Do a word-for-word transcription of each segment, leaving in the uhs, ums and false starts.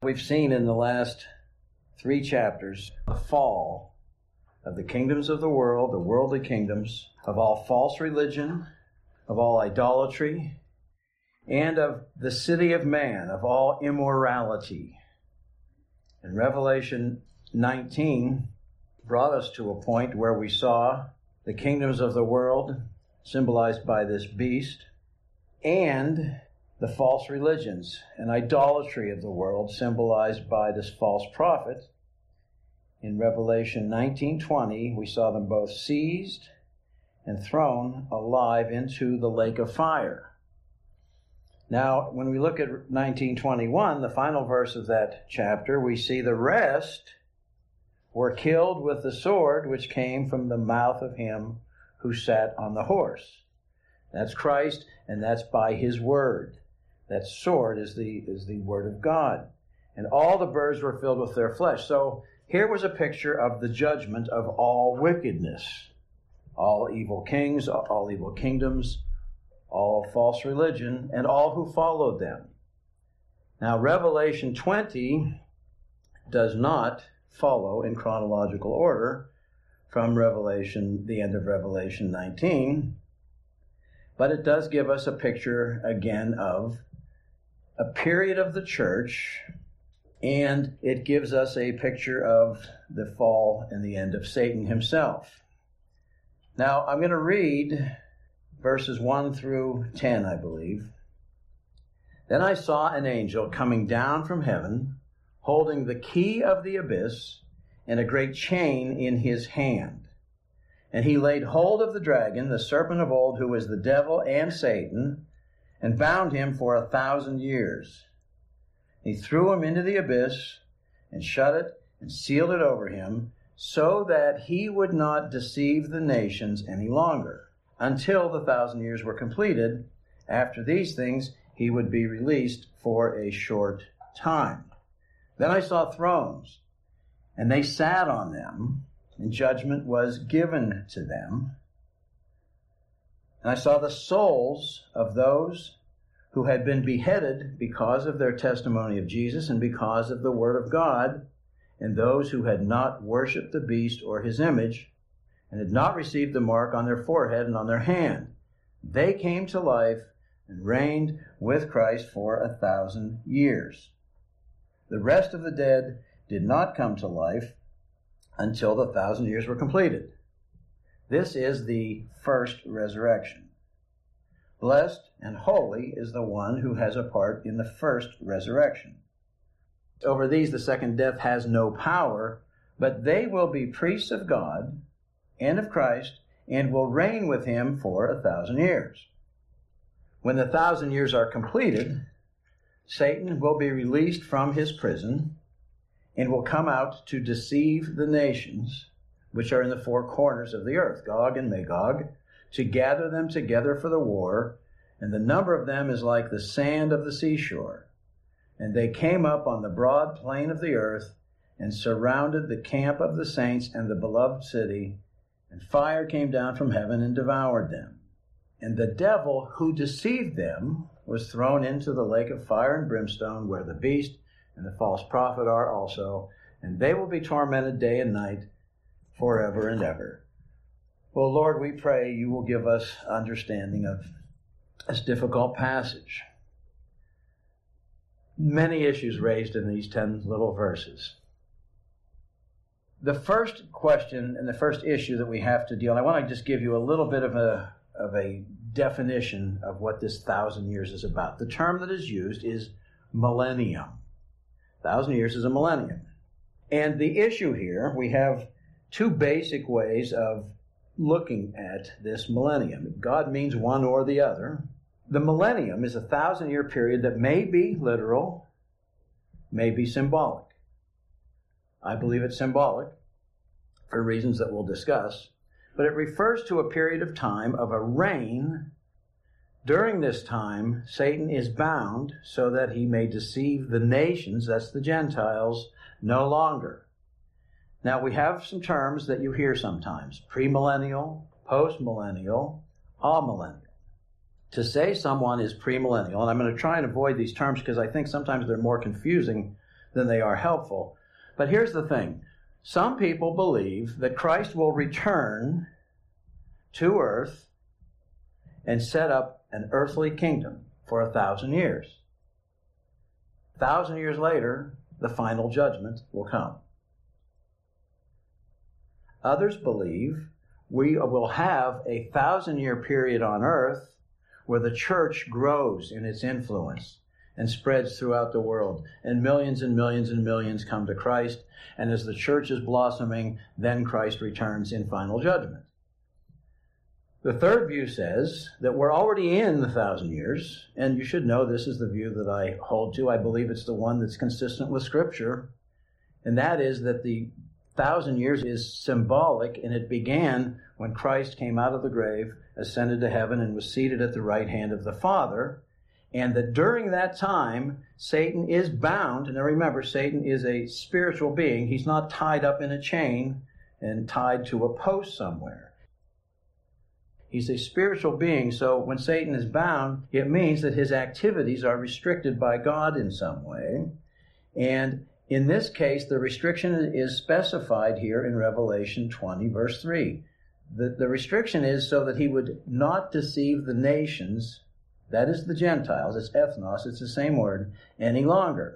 We've seen in the last three chapters the fall of the kingdoms of the world, the worldly kingdoms, of all false religion, of all idolatry, and of the city of man, of all immorality. And Revelation nineteen brought us to a point where we saw the kingdoms of the world, symbolized by this beast, and the false religions and idolatry of the world, symbolized by this false prophet. In Revelation nineteen twenty, we saw them both seized and thrown alive into the lake of fire. Now, when we look at nineteen twenty-one, the final verse of that chapter, we see the rest were killed with the sword which came from the mouth of him who sat on the horse. That's Christ, and that's by his word. That sword is the is the word of God. And all the birds were filled with their flesh. So here was a picture of the judgment of all wickedness. All evil kings, all evil kingdoms, all false religion, and all who followed them. Now, Revelation twenty does not follow in chronological order from Revelation, the end of Revelation nineteen, but it does give us a picture again of a period of the church, and it gives us a picture of the fall and the end of Satan himself. Now, I'm going to read verses one through ten, I believe. Then I saw an angel coming down from heaven, holding the key of the abyss and a great chain in his hand. And he laid hold of the dragon, the serpent of old, who is the devil and Satan, and bound him for a thousand years. He threw him into the abyss and shut it and sealed it over him, so that he would not deceive the nations any longer, until the thousand years were completed. After these things, he would be released for a short time. Then I saw thrones, and they sat on them, and judgment was given to them. And I saw the souls of those who had been beheaded because of their testimony of Jesus and because of the word of God, and those who had not worshipped the beast or his image, and had not received the mark on their forehead and on their hand. They came to life and reigned with Christ for a thousand years. The rest of the dead did not come to life until the thousand years were completed. This is the first resurrection. Blessed and holy is the one who has a part in the first resurrection. Over these the second death has no power, but they will be priests of God and of Christ, and will reign with him for a thousand years. When the thousand years are completed, Satan will be released from his prison and will come out to deceive the nations which are in the four corners of the earth, Gog and Magog, to gather them together for the war, and the number of them is like the sand of the seashore. And they came up on the broad plain of the earth and surrounded the camp of the saints and the beloved city, and fire came down from heaven and devoured them. And the devil who deceived them was thrown into the lake of fire and brimstone, where the beast and the false prophet are also, and they will be tormented day and night forever and ever. Well, Lord, we pray you will give us understanding of this difficult passage. Many issues raised in these ten little verses. The first question and the first issue that we have to deal, and I want to just give you a little bit of a of a definition of what this thousand years is about. The term that is used is millennium. Thousand years is a millennium. And the issue here, we have two basic ways of looking at this millennium. God means one or the other. The millennium is a thousand-year period that may be literal, may be symbolic. I believe it's symbolic for reasons that we'll discuss, but it refers to a period of time of a reign. During this time, Satan is bound so that he may deceive the nations, that's the Gentiles, no longer. Now, we have some terms that you hear sometimes: premillennial, postmillennial, amillennial. To say someone is premillennial, and I'm going to try and avoid these terms because I think sometimes they're more confusing than they are helpful. But here's the thing. Some people believe that Christ will return to earth and set up an earthly kingdom for a thousand years. A thousand years later, the final judgment will come. Others believe we will have a thousand-year period on earth where the church grows in its influence and spreads throughout the world, and millions and millions and millions come to Christ, and as the church is blossoming, then Christ returns in final judgment. The third view says that we're already in the thousand years, and you should know this is the view that I hold to. I believe it's the one that's consistent with Scripture, and that is that the thousand years is symbolic, and it began when Christ came out of the grave, ascended to heaven, and was seated at the right hand of the Father, and that during that time, Satan is bound. And now remember, Satan is a spiritual being. He's not tied up in a chain and tied to a post somewhere. He's a spiritual being, so when Satan is bound, it means that his activities are restricted by God in some way. And in this case, the restriction is specified here in Revelation twenty, verse three. The, the restriction is so that he would not deceive the nations, that is the Gentiles, it's ethnos, it's the same word, any longer.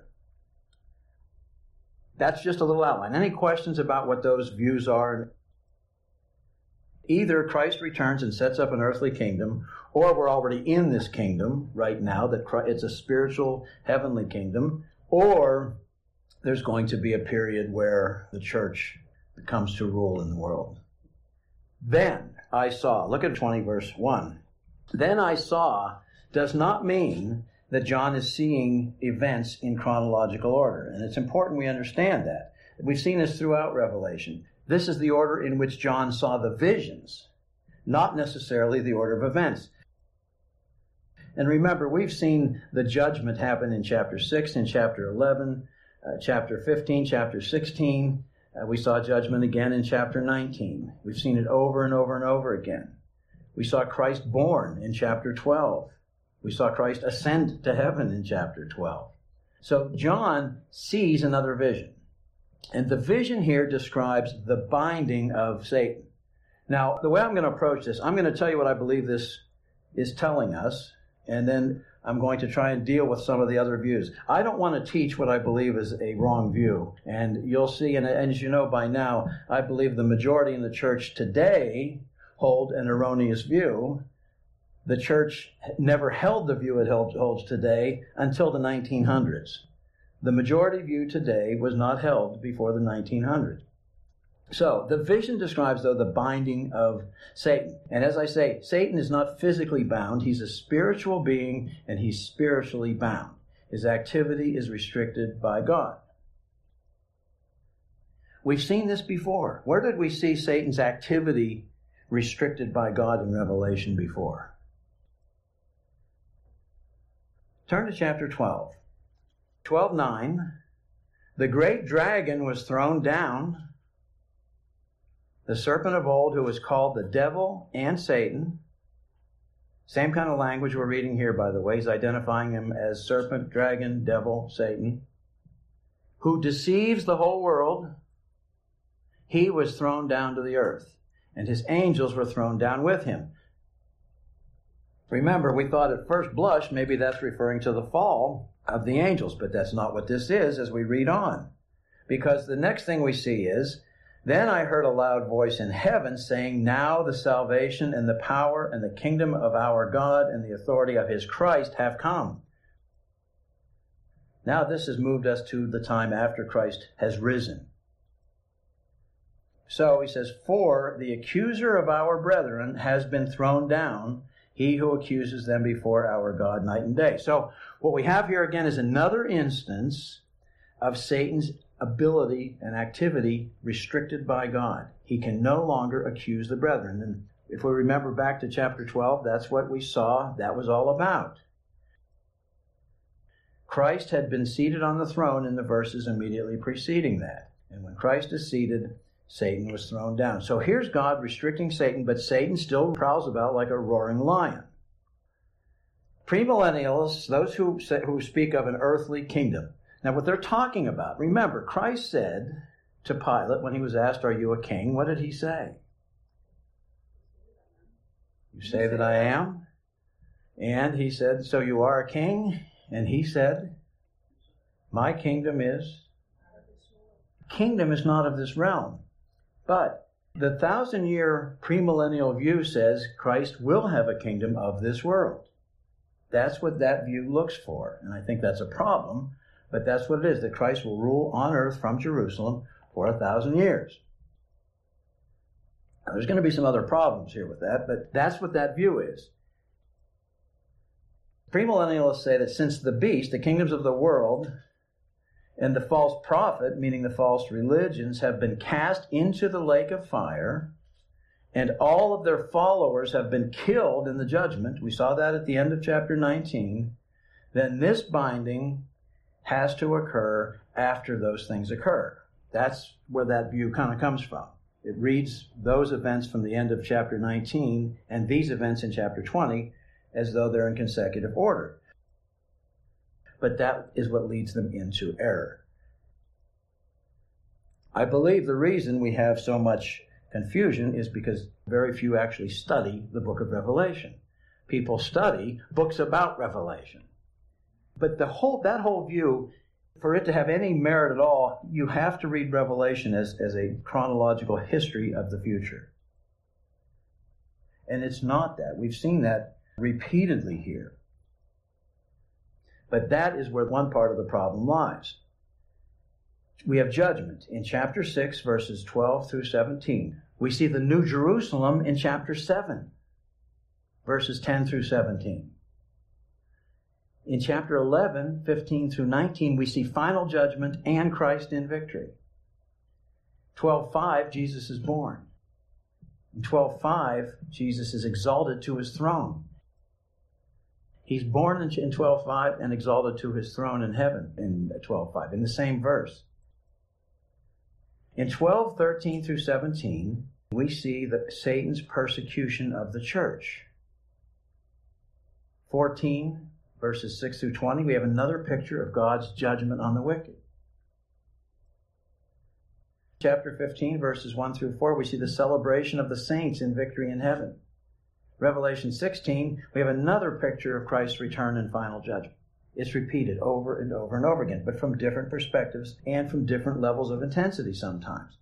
That's just a little outline. Any questions about what those views are? Either Christ returns and sets up an earthly kingdom, or we're already in this kingdom right now, that it's a spiritual heavenly kingdom, or there's going to be a period where the church comes to rule in the world. Then I saw, look at twenty verse one. Then I saw does not mean that John is seeing events in chronological order. And it's important we understand that. We've seen this throughout Revelation. This is the order in which John saw the visions, not necessarily the order of events. And remember, we've seen the judgment happen in chapter six, in chapter eleven, uh, chapter fifteen, chapter sixteen. Uh, we saw judgment again in chapter nineteen. We've seen it over and over and over again. We saw Christ born in chapter twelve. We saw Christ ascend to heaven in chapter twelve. So John sees another vision. And the vision here describes the binding of Satan. Now, the way I'm going to approach this, I'm going to tell you what I believe this is telling us, and then I'm going to try and deal with some of the other views. I don't want to teach what I believe is a wrong view. And you'll see, and as you know by now, I believe the majority in the church today hold an erroneous view. The church never held the view it holds today until the nineteen hundreds. The majority view today was not held before the nineteen hundreds. So, the vision describes, though, the binding of Satan. And as I say, Satan is not physically bound. He's a spiritual being, and he's spiritually bound. His activity is restricted by God. We've seen this before. Where did we see Satan's activity restricted by God in Revelation before? Turn to chapter twelve. twelve nine. The great dragon was thrown down, the serpent of old, who was called the devil and Satan. Same kind of language we're reading here, by the way. He's identifying him as serpent, dragon, devil, Satan, who deceives the whole world. He was thrown down to the earth, and his angels were thrown down with him. Remember, we thought at first blush maybe that's referring to the fall of the angels, but that's not what this is as we read on. Because the next thing we see is, then I heard a loud voice in heaven saying, now the salvation and the power and the kingdom of our God and the authority of his Christ have come. Now this has moved us to the time after Christ has risen. So he says, for the accuser of our brethren has been thrown down, he who accuses them before our God night and day. So what we have here again is another instance of Satan's ability and activity restricted by God. He can no longer accuse the brethren. And if we remember back to chapter twelve, that's what we saw that was all about. Christ had been seated on the throne in the verses immediately preceding that. And when Christ is seated, Satan was thrown down. So here's God restricting Satan, but Satan still prowls about like a roaring lion. Premillennialists, those who, say, who speak of an earthly kingdom. Now, what they're talking about, remember, Christ said to Pilate when he was asked, "Are you a king?" What did he say? "You say that I am." And he said, "So you are a king?" And he said, "My kingdom is..." Kingdom is not of this realm. But the thousand-year premillennial view says Christ will have a kingdom of this world. That's what that view looks for. And I think that's a problem, but that's what it is, that Christ will rule on earth from Jerusalem for a thousand years. Now, there's going to be some other problems here with that, but that's what that view is. Premillennialists say that since the beast, the kingdoms of the world, and the false prophet, meaning the false religions, have been cast into the lake of fire, and all of their followers have been killed in the judgment, we saw that at the end of chapter nineteen, then this binding has to occur after those things occur. That's where that view kind of comes from. It reads those events from the end of chapter nineteen and these events in chapter twenty as though they're in consecutive order. But that is what leads them into error. I believe the reason we have so much confusion is because very few actually study the book of Revelation. People study books about Revelation. But the whole that whole view, for it to have any merit at all, you have to read Revelation as, as a chronological history of the future. And it's not that. We've seen that repeatedly here. But that is where one part of the problem lies. We have judgment in chapter six, verses twelve through seventeen. We see the New Jerusalem in chapter seven, verses ten through seventeen. In chapter eleven, fifteen through nineteen, we see final judgment and Christ in victory. twelve five, Jesus is born. In twelve five, Jesus is exalted to his throne. He's born in twelve five and exalted to his throne in heaven in twelve five, in the same verse. In twelve thirteen through seventeen, we see the, Satan's persecution of the church. fourteen, verses six through twenty, we have another picture of God's judgment on the wicked. Chapter fifteen, verses one through four, we see the celebration of the saints in victory in heaven. Revelation sixteen, we have another picture of Christ's return and final judgment. It's repeated over and over and over again, but from different perspectives and from different levels of intensity sometimes.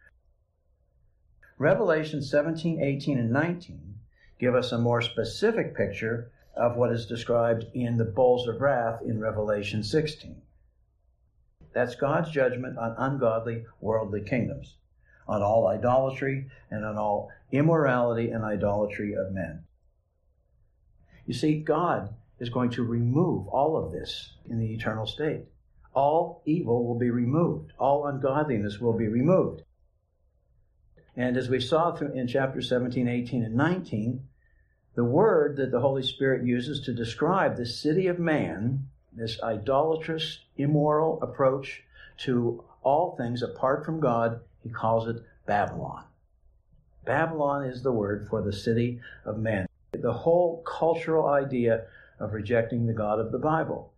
Revelation seventeen, eighteen, and nineteen give us a more specific picture of what is described in the bowls of wrath in Revelation sixteen. That's God's judgment on ungodly worldly kingdoms, on all idolatry and on all immorality and idolatry of men. You see, God is going to remove all of this in the eternal state. All evil will be removed. All ungodliness will be removed. And as we saw in chapter seventeen, eighteen, and nineteen, the word that the Holy Spirit uses to describe the city of man, this idolatrous, immoral approach to all things apart from God, he calls it Babylon. Babylon is the word for the city of man. The whole cultural idea of rejecting the God of the Bible.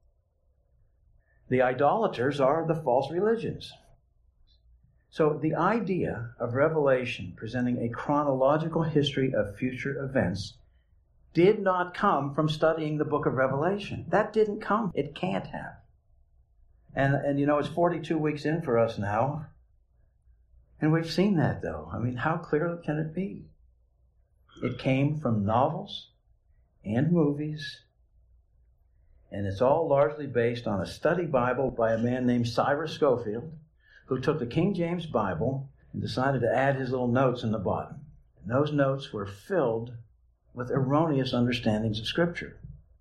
The idolaters are the false religions. So the idea of Revelation presenting a chronological history of future events did not come from studying the book of Revelation. That didn't come. It can't have. And, and you know, it's forty-two weeks in for us now. And we've seen that, though. I mean, how clear can it be? It came from novels and movies, and it's all largely based on a study Bible by a man named Cyrus Scofield, who took the King James Bible and decided to add his little notes in the bottom. And those notes were filled with erroneous understandings of Scripture.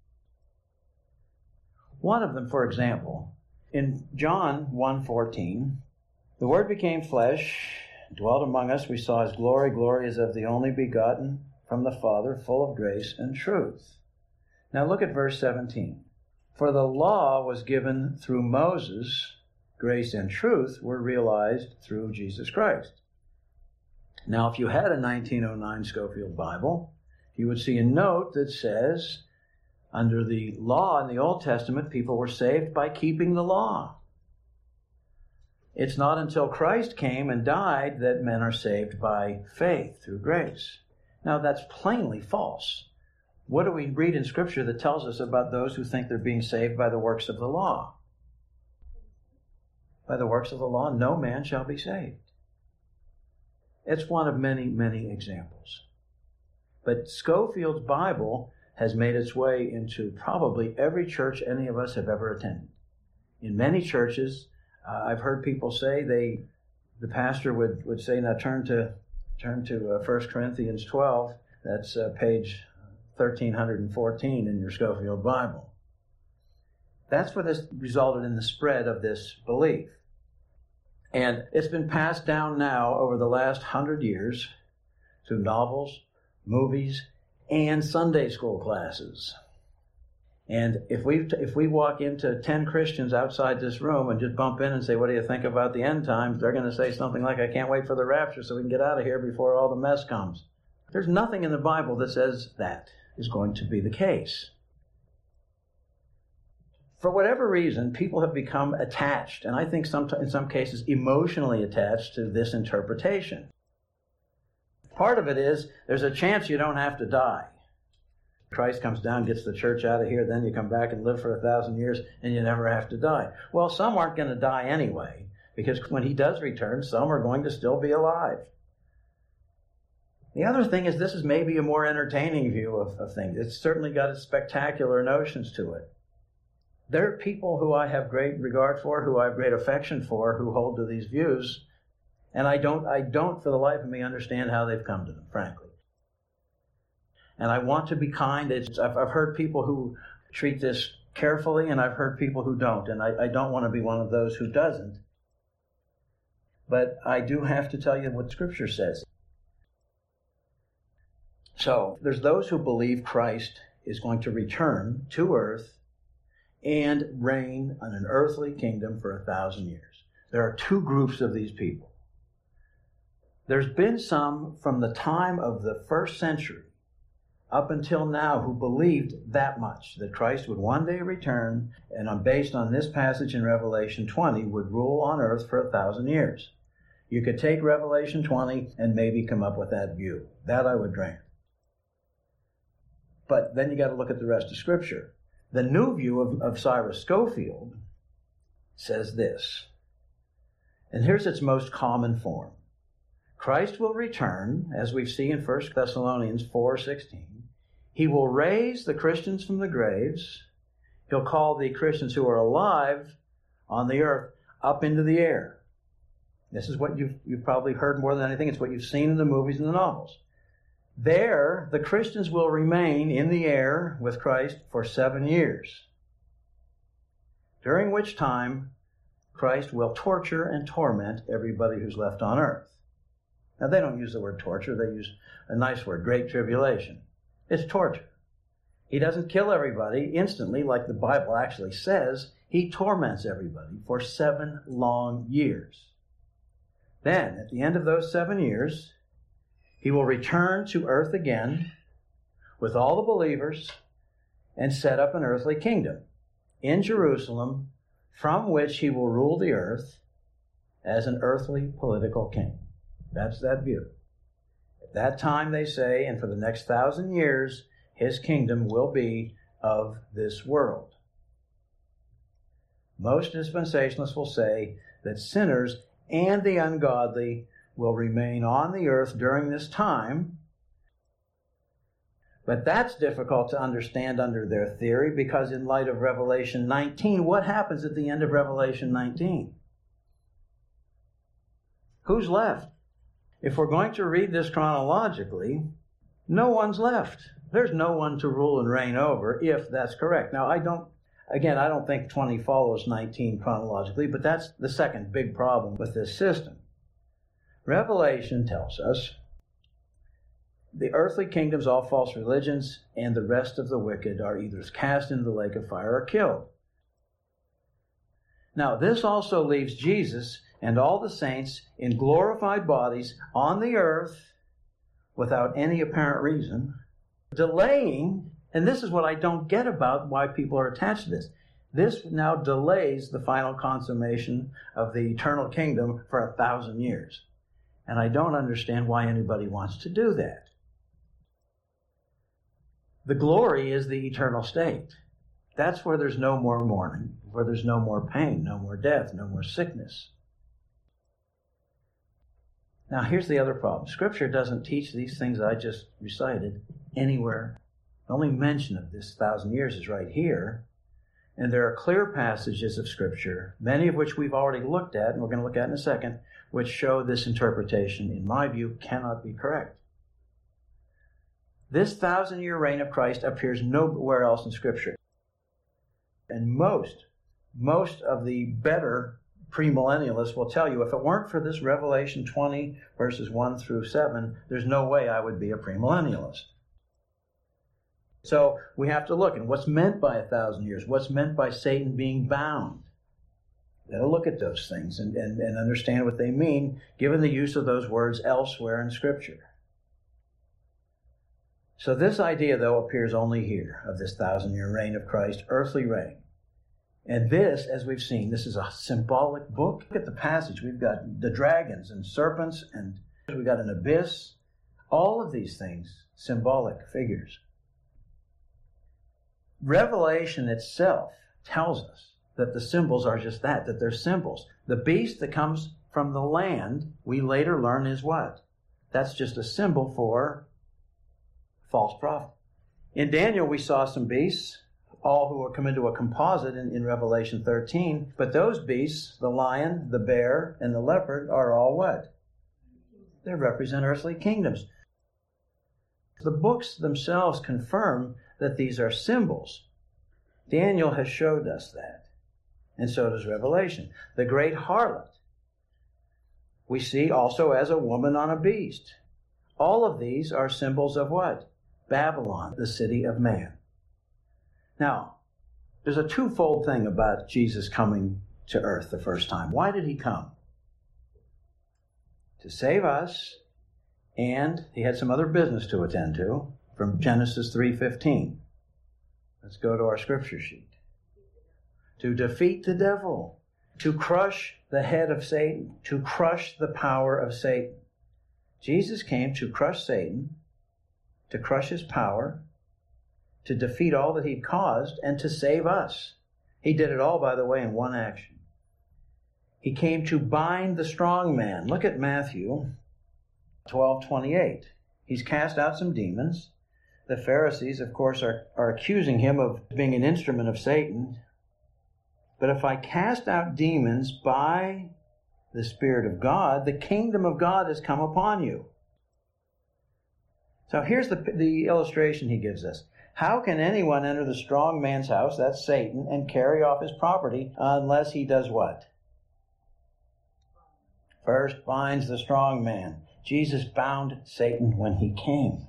One of them, for example, in John one fourteen, the Word became flesh, dwelt among us. We saw his glory. Glory as of the only begotten from the Father, full of grace and truth. Now look at verse seventeen. For the law was given through Moses, grace and truth were realized through Jesus Christ. Now, if you had a nineteen oh nine Scofield Bible, you would see a note that says, Under the law in the Old Testament, people were saved by keeping the law. It's not until Christ came and died that men are saved by faith through grace. Now, that's plainly false. What do we read in Scripture that tells us about those who think they're being saved by the works of the law? By the works of the law, no man shall be saved. It's one of many, many examples. But Scofield's Bible has made its way into probably every church any of us have ever attended. In many churches, uh, I've heard people say they, the pastor would, would say, now turn to turn to uh, First Corinthians twelve. That's uh, page thirteen fourteen in your Scofield Bible. That's what has resulted in the spread of this belief. And it's been passed down now over the last hundred years through novels, movies, and Sunday school classes. And if we if we walk into ten Christians outside this room and just bump in and say, what do you think about the end times? They're going to say something like, I can't wait for the rapture so we can get out of here before all the mess comes. There's nothing in the Bible that says that is going to be the case. For whatever reason, people have become attached, and I think some, in some cases emotionally attached to this interpretation. Part of it is there's a chance you don't have to die. Christ comes down, gets the church out of here, then you come back and live for a thousand years, and you never have to die. Well, some aren't going to die anyway, because when he does return, some are going to still be alive. The other thing is this is maybe a more entertaining view of, of things. It's certainly got its spectacular notions to it. There are people who I have great regard for, who I have great affection for, who hold to these views, and I don't, I don't for the life of me understand how they've come to them, frankly. And I want to be kind. It's, I've, I've heard people who treat this carefully, and I've heard people who don't, and I, I don't want to be one of those who doesn't. But I do have to tell you what Scripture says. So, there's those who believe Christ is going to return to earth and reign on an earthly kingdom for a thousand years. There are two groups of these people. There's been some from the time of the first century up until now who believed that much, that Christ would one day return, and based on this passage in Revelation twenty, would rule on earth for a thousand years. You could take Revelation twenty and maybe come up with that view. That I would grant. But then you got to look at the rest of Scripture. The new view of, of Cyrus Scofield says this, and here's its most common form. Christ will return, as we see in First Thessalonians four sixteen. He will raise the Christians from the graves. He'll call the Christians who are alive on the earth up into the air. This is what you've, you've probably heard more than anything. It's what you've seen in the movies and the novels. There, the Christians will remain in the air with Christ for seven years, during which time Christ will torture and torment everybody who's left on earth. Now, they don't use the word torture. They use a nice word, great tribulation. It's torture. He doesn't kill everybody instantly like the Bible actually says. He torments everybody for seven long years. Then, at the end of those seven years, he will return to earth again with all the believers and set up an earthly kingdom in Jerusalem, from which he will rule the earth as an earthly political king. That's that view. At that time, they say, and for the next thousand years, his kingdom will be of this world. Most dispensationalists will say that sinners and the ungodly will remain on the earth during this time. But that's difficult to understand under their theory, because in light of Revelation nineteen, what happens at the end of Revelation nineteen? Who's left? If we're going to read this chronologically, no one's left. There's no one to rule and reign over, if that's correct. Now, I don't, again, I don't think twenty follows nineteen chronologically, but that's the second big problem with this system. Revelation tells us the earthly kingdoms, all false religions, and the rest of the wicked are either cast into the lake of fire or killed. Now, this also leaves Jesus and all the saints in glorified bodies on the earth without any apparent reason, delaying And this is what I don't get about why people are attached to this. This now delays the final consummation of the eternal kingdom for a thousand years. And I don't understand why anybody wants to do that. The glory is the eternal state. That's where there's no more mourning, where there's no more pain, no more death, no more sickness. Now, here's the other problem. Scripture doesn't teach these things I just recited anywhere. The only mention of this thousand years is right here. And there are clear passages of Scripture, many of which we've already looked at, and we're going to look at in a second, which show this interpretation, in my view, cannot be correct. This thousand-year reign of Christ appears nowhere else in Scripture. And most, most of the better premillennialists will tell you, if it weren't for this Revelation twenty, verses one through seven, there's no way I would be a premillennialist. So we have to look at what's meant by a thousand years, what's meant by Satan being bound. We've got to look at those things and, and, and understand what they mean, given the use of those words elsewhere in Scripture. So this idea, though, appears only here, of this thousand-year reign of Christ, earthly reign. And this, as we've seen, this is a symbolic book. Look at the passage. We've got the dragons and serpents, and we've got an abyss. All of these things, symbolic figures. Revelation itself tells us that the symbols are just that, that they're symbols. The beast that comes from the land, we later learn is what? That's just a symbol for false prophet. In Daniel, we saw some beasts, all who will come into a composite in, in Revelation thirteen. But those beasts, the lion, the bear, and the leopard, are all what? They represent earthly kingdoms. The books themselves confirm that these are symbols. Daniel has showed us that. And so does Revelation. The great harlot, we see also as a woman on a beast. All of these are symbols of what? Babylon, the city of man. Now, there's a twofold thing about Jesus coming to earth the first time. Why did he come? To save us, and he had some other business to attend to from Genesis three fifteen. Let's go to our scripture sheet. To defeat the devil, to crush the head of Satan, to crush the power of Satan. Jesus came to crush Satan, to crush his power, to defeat all that he'd caused, and to save us. He did it all, by the way, in one action. He came to bind the strong man. Look at Matthew twelve twenty-eight. He's cast out some demons. The Pharisees, of course, are, are accusing him of being an instrument of Satan. But if I cast out demons by the Spirit of God, the kingdom of God has come upon you. So here's the, the illustration he gives us. How can anyone enter the strong man's house, that's Satan, and carry off his property unless he does what? First binds the strong man. Jesus bound Satan when he came.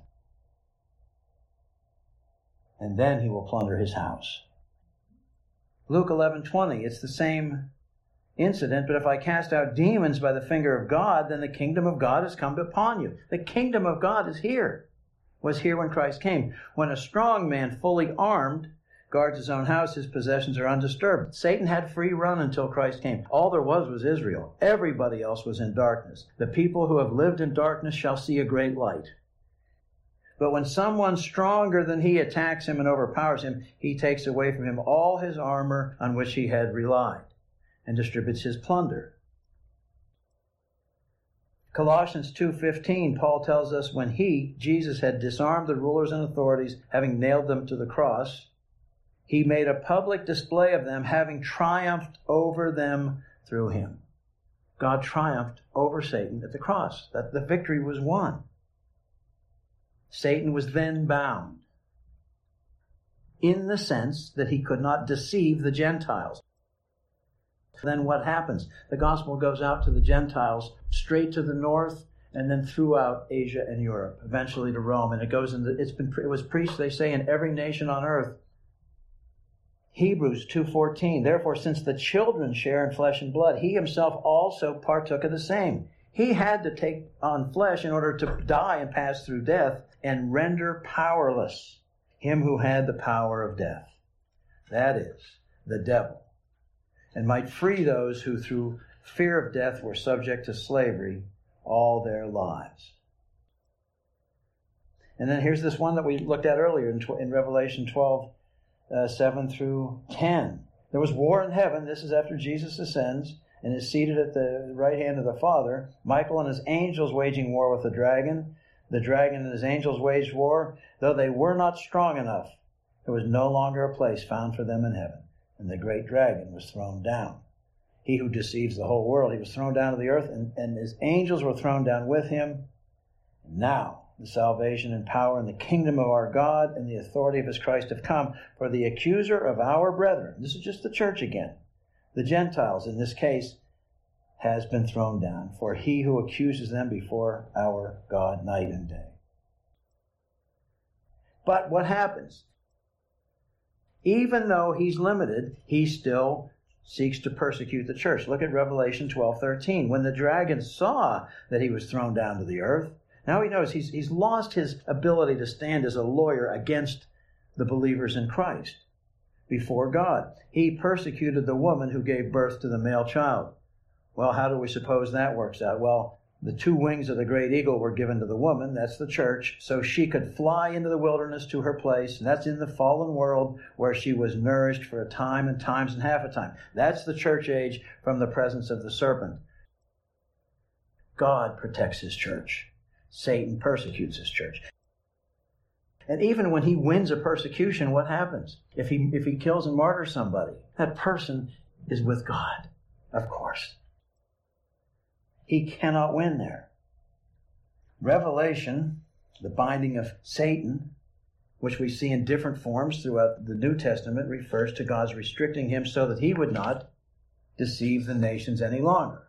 And then he will plunder his house. Luke eleven twenty, it's the same incident, but if I cast out demons by the finger of God, then the kingdom of God has come upon you. The kingdom of God is here. Was here when Christ came. When a strong man, fully armed, guards his own house, his possessions are undisturbed. Satan had free run until Christ came. All there was was Israel. Everybody else was in darkness. The people who have lived in darkness shall see a great light. But when someone stronger than he attacks him and overpowers him, he takes away from him all his armor on which he had relied and distributes his plunder. Colossians two fifteen, Paul tells us when he, Jesus, had disarmed the rulers and authorities, having nailed them to the cross, he made a public display of them, having triumphed over them through him. God triumphed over Satan at the cross. That the victory was won. Satan was then bound in the sense that he could not deceive the Gentiles. Then what happens? The gospel goes out to the Gentiles, straight to the north, and then throughout Asia and Europe, eventually to Rome. And it goes into, it's been, it was preached, they say, in every nation on earth. Hebrews two fourteen, therefore, since the children share in flesh and blood, he himself also partook of the same. He had to take on flesh in order to die and pass through death and render powerless. him who had the power of death, that is, the devil, and might free those who through fear of death were subject to slavery all their lives. And then here's this one that we looked at earlier in, tw- in Revelation twelve, uh, seven through ten. There was war in heaven. This is after Jesus ascends and is seated at the right hand of the Father. Michael and his angels waging war with the dragon. The dragon and his angels waged war. Though they were not strong enough, there was no longer a place found for them in heaven. And the great dragon was thrown down. He who deceives the whole world, he was thrown down to the earth, and, and his angels were thrown down with him. And now the salvation and power and the kingdom of our God and the authority of his Christ have come. For the accuser of our brethren, this is just the church again, the Gentiles in this case, has been thrown down. For he who accuses them before our God night and day. But what happens? Even though he's limited, he still seeks to persecute the church. Look at Revelation twelve thirteen. When the dragon saw that he was thrown down to the earth, now he knows he's, he's lost his ability to stand as a lawyer against the believers in Christ before God. He persecuted the woman who gave birth to the male child. Well, how do we suppose that works out? Well, the two wings of the great eagle were given to the woman, that's the church, so she could fly into the wilderness to her place, and that's in the fallen world where she was nourished for a time and times and half a time. That's the church age from the presence of the serpent. God protects his church. Satan persecutes his church. And even when he wins a persecution, what happens? If he, if he kills and martyrs somebody, that person is with God, of course. He cannot win there. Revelation, the binding of Satan, which we see in different forms throughout the New Testament, refers to God's restricting him so that he would not deceive the nations any longer.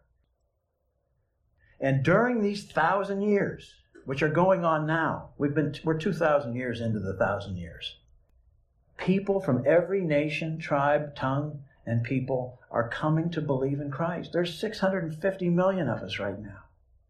And during these thousand years, which are going on now, we've been, we're two thousand years into the thousand years. People from every nation, tribe, tongue, and people are coming to believe in Christ. There's six hundred fifty million of us right now.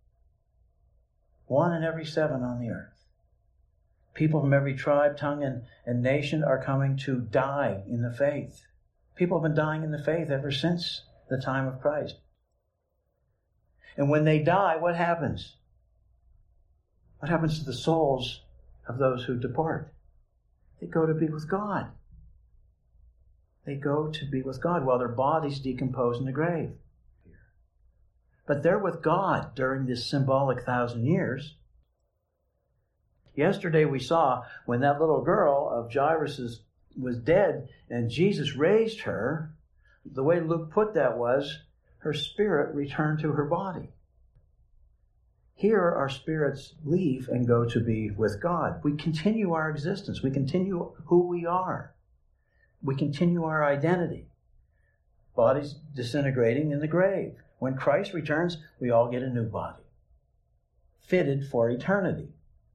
One in every seven on the earth. People from every tribe, tongue, and, and nation are coming to die in the faith. People have been dying in the faith ever since the time of Christ. And when they die, what happens? What happens to the souls of those who depart? They go to be with God. They go to be with God while their bodies decompose in the grave. But they're with God during this symbolic thousand years. Yesterday we saw when that little girl of Jairus' was dead and Jesus raised her, the way Luke put that was, her spirit returned to her body. Here our spirits leave and go to be with God. We continue our existence. We continue who we are. We continue our identity. Bodies disintegrating in the grave. When Christ returns, we all get a new body, fitted for eternity.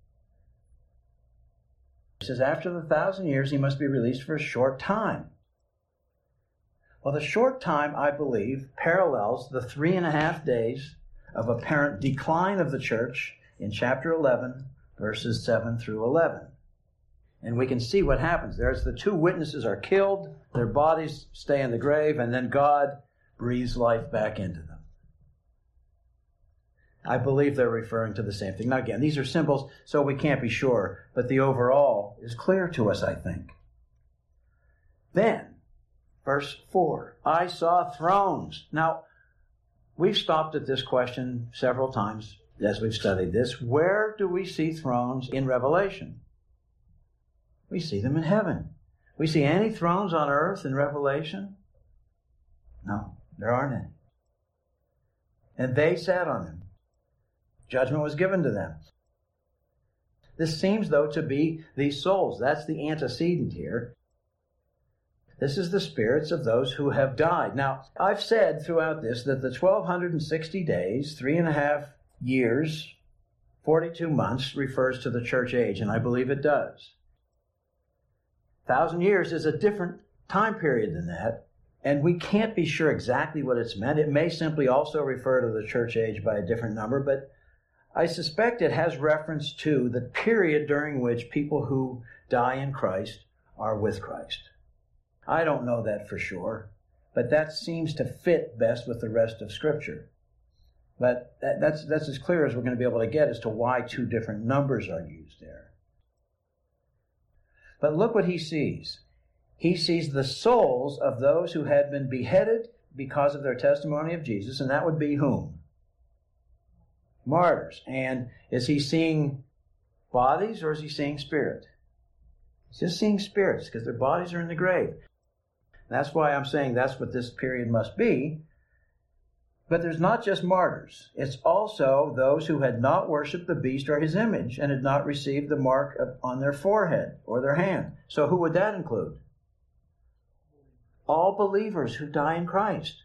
He says after the thousand years, he must be released for a short time. Well, the short time, I believe, parallels the three and a half days of apparent decline of the church in chapter eleven, verses seven through eleven. And we can see what happens there. As the two witnesses are killed, their bodies stay in the grave, and then God breathes life back into them. I believe they're referring to the same thing. Now again, these are symbols, so we can't be sure, but the overall is clear to us, I think. Then, verse four, I saw thrones. Now, we've stopped at this question several times as we've studied this. Where do we see thrones in Revelation? We see them in heaven. We see any thrones on earth in Revelation? No, there aren't any. And they sat on them. Judgment was given to them. This seems, though, to be these souls. That's the antecedent here. This is the spirits of those who have died. Now, I've said throughout this that the twelve sixty days, three and a half years, forty-two months, refers to the church age, and I believe it does. Thousand years is a different time period than that, and we can't be sure exactly what it's meant. It may simply also refer to the church age by a different number, but I suspect it has reference to the period during which people who die in Christ are with Christ. I don't know that for sure, but that seems to fit best with the rest of Scripture. But that, that's, that's as clear as we're going to be able to get as to why two different numbers are used there. But look what he sees. He sees the souls of those who had been beheaded because of their testimony of Jesus, and that would be whom? Martyrs. And is he seeing bodies or is he seeing spirit? He's just seeing spirits because their bodies are in the grave. That's why I'm saying that's what this period must be. But there's not just martyrs. It's also those who had not worshipped the beast or his image and had not received the mark of, on their forehead or their hand. So who would that include? All believers who die in Christ.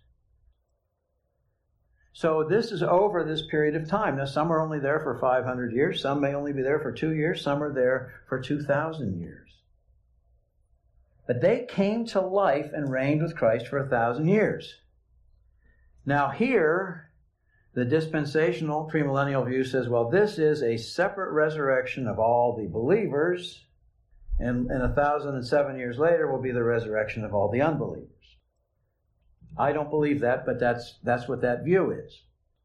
So this is over this period of time. Now some are only there for five hundred years. Some may only be there for two years. Some are there for two thousand years. But they came to life and reigned with Christ for a thousand years. Now here, the dispensational premillennial view says, well, this is a separate resurrection of all the believers, and, and a thousand and seven years later will be the resurrection of all the unbelievers. I don't believe that, but that's, that's what that view is.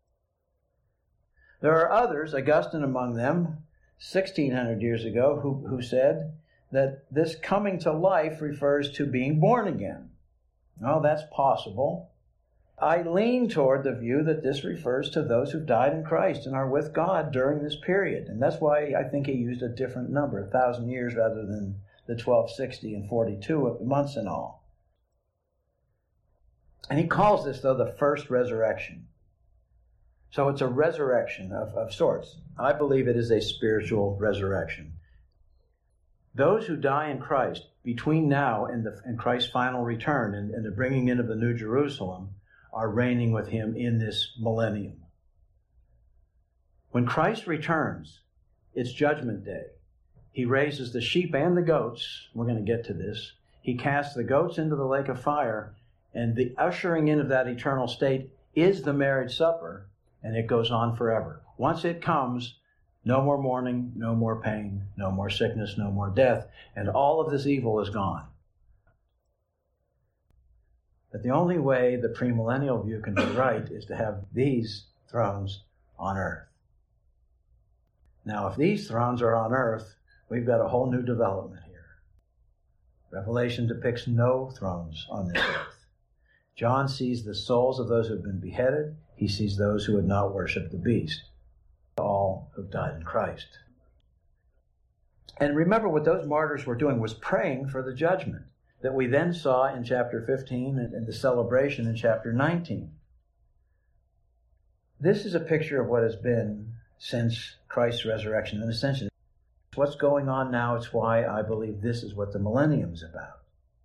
There are others, Augustine among them, sixteen hundred years ago, who, who said that this coming to life refers to being born again. Well, that's possible. I lean toward the view that this refers to those who've died in Christ and are with God during this period. And that's why I think he used a different number, a thousand years rather than the twelve sixty and forty-two months in all. And he calls this, though, the first resurrection. So it's a resurrection of, of sorts. I believe it is a spiritual resurrection. Those who die in Christ between now and, the, and Christ's final return and, and the bringing in of the New Jerusalem are reigning with him in this millennium. When Christ returns, it's Judgment Day. He raises the sheep and the goats. We're going to get to this. He casts the goats into the lake of fire, and the ushering in of that eternal state is the marriage supper, and it goes on forever. Once it comes, no more mourning, no more pain, no more sickness, no more death, and all of this evil is gone. But the only way the premillennial view can be right is to have these thrones on earth. Now, if these thrones are on earth, we've got a whole new development here. Revelation depicts no thrones on this earth. John sees the souls of those who have been beheaded. He sees those who had not worshipped the beast. All who have died in Christ. And remember, what those martyrs were doing was praying for the judgment that we then saw in chapter fifteen and in the celebration in chapter nineteen. This is a picture of what has been since Christ's resurrection and ascension. It's what's going on now. It's why I believe this is what the millennium is about.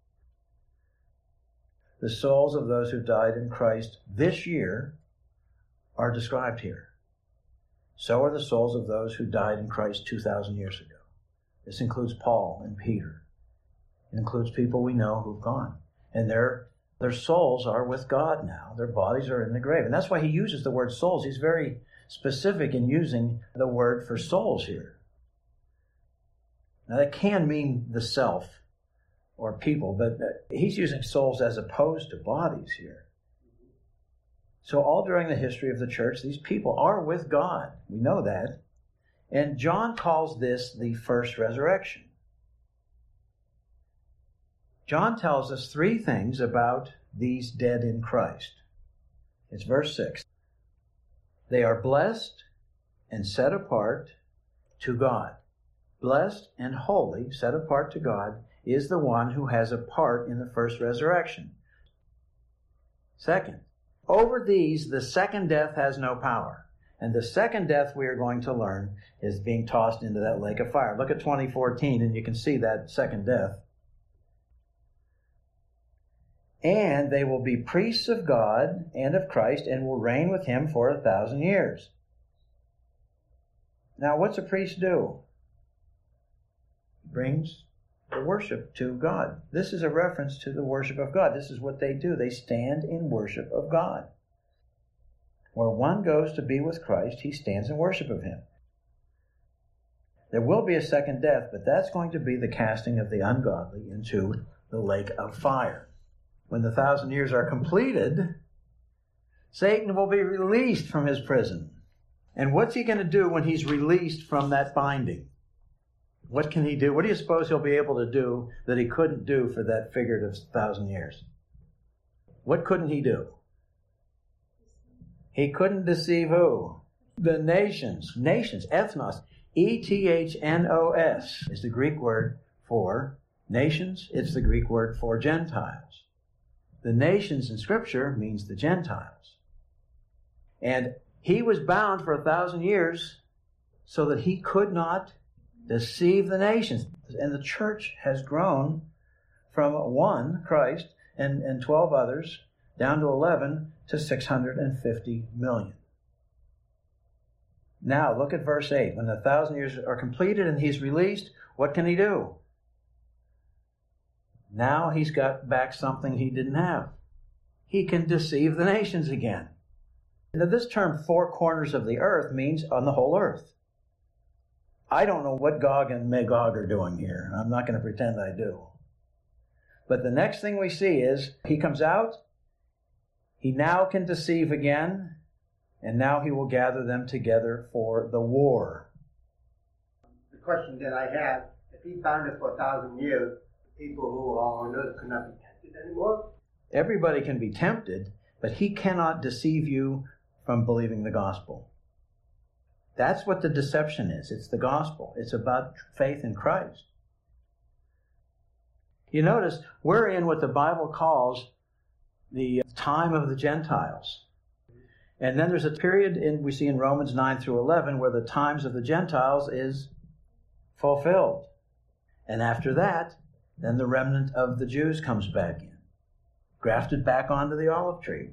The souls of those who died in Christ this year are described here. So are the souls of those who died in Christ two thousand years ago. This includes Paul and Peter. It includes people we know who've gone. And their, their souls are with God now. Their bodies are in the grave. And that's why he uses the word souls. He's very specific in using the word for souls here. Now that can mean the self or people, but he's using souls as opposed to bodies here. So all during the history of the church, these people are with God. We know that. And John calls this the first resurrection. John tells us three things about these dead in Christ. It's verse six. They are blessed and set apart to God. Blessed and holy, set apart to God, is the one who has a part in the first resurrection. Second, over these, the second death has no power. And the second death, we are going to learn, is being tossed into that lake of fire. Look at twenty fourteen, and you can see that second death. And they will be priests of God and of Christ and will reign with him for a thousand years. Now, what's a priest do? He brings the worship to God. This is a reference to the worship of God. This is what they do. They stand in worship of God. Where one goes to be with Christ, he stands in worship of him. There will be a second death, but that's going to be the casting of the ungodly into the lake of fire. When the thousand years are completed, Satan will be released from his prison. And what's he going to do when he's released from that binding? What can he do? What do you suppose he'll be able to do that he couldn't do for that figurative thousand years? What couldn't he do? He couldn't deceive who? The nations. Nations. Ethnos. E T H N O S is the Greek word for nations. It's the Greek word for Gentiles. The nations in Scripture means the Gentiles. And he was bound for a thousand years so that he could not deceive the nations. And the church has grown from one, Christ, and, and twelve others, down to eleven, to six hundred fifty million. Now, look at verse eight. When the thousand years are completed and he's released, what can he do? Now he's got back something he didn't have. He can deceive the nations again. Now, this term, four corners of the earth, means on the whole earth. I don't know what Gog and Magog are doing here. I'm not going to pretend I do. But the next thing we see is he comes out, he now can deceive again, and now he will gather them together for the war. The question that I have, if he bound it for a thousand years, people who are on earth cannot be tempted anymore? Everybody can be tempted, but he cannot deceive you from believing the gospel. That's what the deception is. It's the gospel. It's about faith in Christ. You notice, we're in what the Bible calls the time of the Gentiles. And then there's a period in, we see in Romans nine through eleven where the times of the Gentiles is fulfilled. And after that, then the remnant of the Jews comes back in, grafted back onto the olive tree.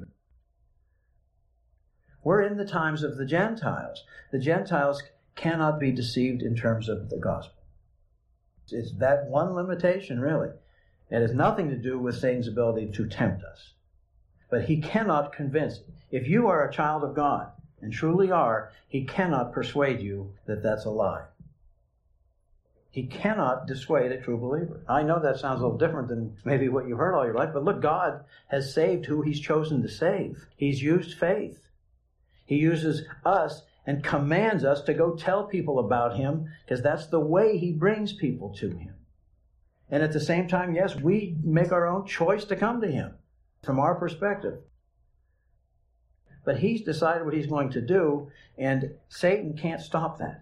We're in the times of the Gentiles. The Gentiles cannot be deceived in terms of the gospel. It's that one limitation, really. It has nothing to do with Satan's ability to tempt us. But he cannot convince. If you are a child of God, and truly are, he cannot persuade you that that's a lie. He cannot dissuade a true believer. I know that sounds a little different than maybe what you've heard all your life, but look, God has saved who he's chosen to save. He's used faith. He uses us and commands us to go tell people about him, because that's the way he brings people to him. And at the same time, yes, we make our own choice to come to him from our perspective. But he's decided what he's going to do, and Satan can't stop that.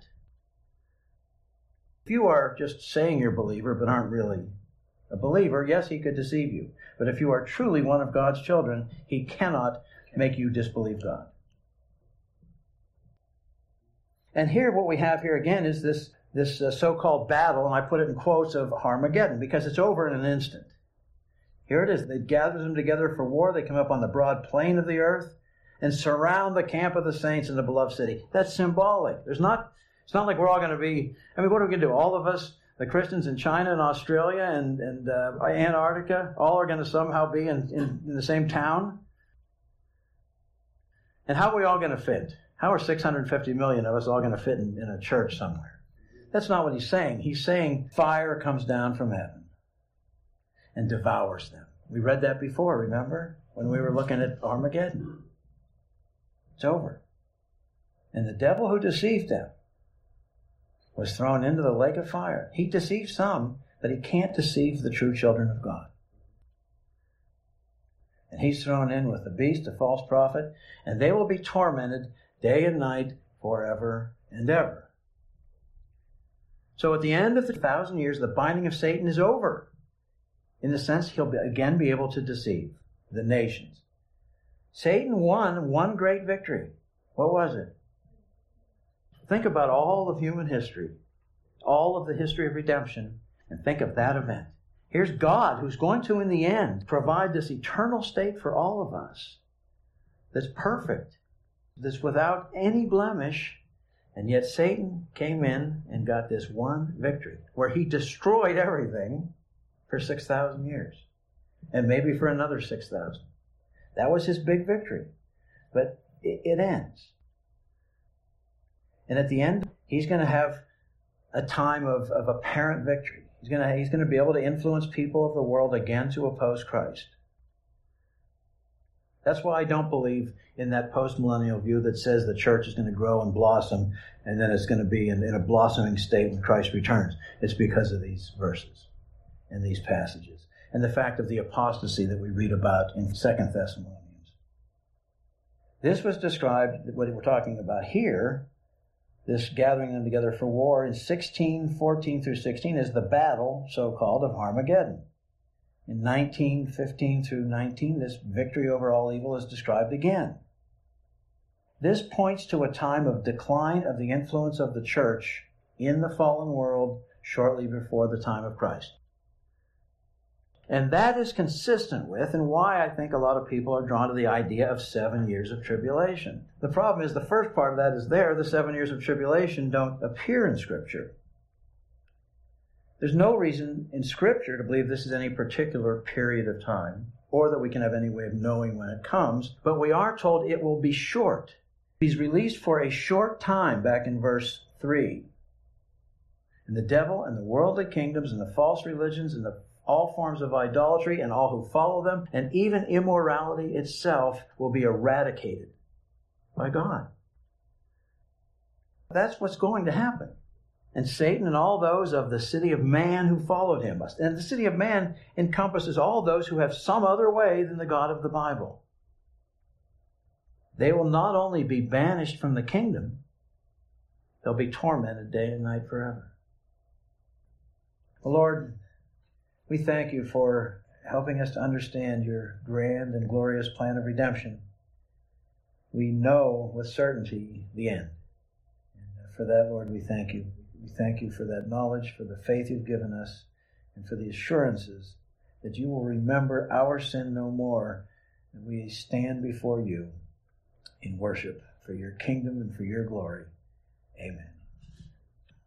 If you are just saying you're a believer but aren't really a believer, yes, he could deceive you. But if you are truly one of God's children, he cannot make you disbelieve God. And here, what we have here again is this, this uh, so-called battle, and I put it in quotes, of Armageddon, because it's over in an instant. Here it is. It gathers them together for war. They come up on the broad plain of the earth and surround the camp of the saints in the beloved city. That's symbolic. There's not, it's not like we're all going to be, I mean, what are we going to do? All of us, the Christians in China and Australia and, and uh, Antarctica, all are going to somehow be in, in, in the same town? And how are we all going to fit? How are six hundred fifty million of us all going to fit in, in a church somewhere? That's not what he's saying. He's saying fire comes down from heaven and devours them. We read that before, remember? When we were looking at Armageddon. It's over. And the devil who deceived them was thrown into the lake of fire. He deceived some, but he can't deceive the true children of God. And he's thrown in with the beast, the false prophet, and they will be tormented day and night forever and ever. So at the end of the thousand years, the binding of Satan is over. In the sense, he'll be, again be able to deceive the nations. Satan won one great victory. What was it? Think about all of human history, all of the history of redemption, and think of that event. Here's God who's going to, in the end, provide this eternal state for all of us that's perfect, that's without any blemish, and yet Satan came in and got this one victory where he destroyed everything for six thousand years, and maybe for another six thousand. That was his big victory. But it, it ends. And at the end, he's going to have a time of, of apparent victory. He's going to, he's going to be able to influence people of the world again to oppose Christ. That's why I don't believe in that post-millennial view that says the church is going to grow and blossom and then it's going to be in, in a blossoming state when Christ returns. It's because of these verses and these passages and the fact of the apostasy that we read about in Second Thessalonians. This was described, what we're talking about here, this gathering them together for war in sixteen fourteen through sixteen is the battle, so-called, of Armageddon. In nineteen fifteen through nineteen, this victory over all evil is described again. This points to a time of decline of the influence of the church in the fallen world shortly before the time of Christ. And that is consistent with, and why I think a lot of people are drawn to the idea of seven years of tribulation. The problem is the first part of that is there. The seven years of tribulation don't appear in Scripture. There's no reason in Scripture to believe this is any particular period of time, or that we can have any way of knowing when it comes, but we are told it will be short. He's released for a short time, back in verse three. And the devil and the worldly kingdoms and the false religions and the all forms of idolatry and all who follow them, and even immorality itself will be eradicated by God. That's what's going to happen. And Satan and all those of the city of man who followed him. And the city of man encompasses all those who have some other way than the God of the Bible. They will not only be banished from the kingdom, they'll be tormented day and night forever. Lord, we thank you for helping us to understand your grand and glorious plan of redemption. We know with certainty the end. And for that, Lord, we thank you. We thank you for that knowledge, for the faith you've given us, and for the assurances that you will remember our sin no more, and we stand before you in worship for your kingdom and for your glory. Amen.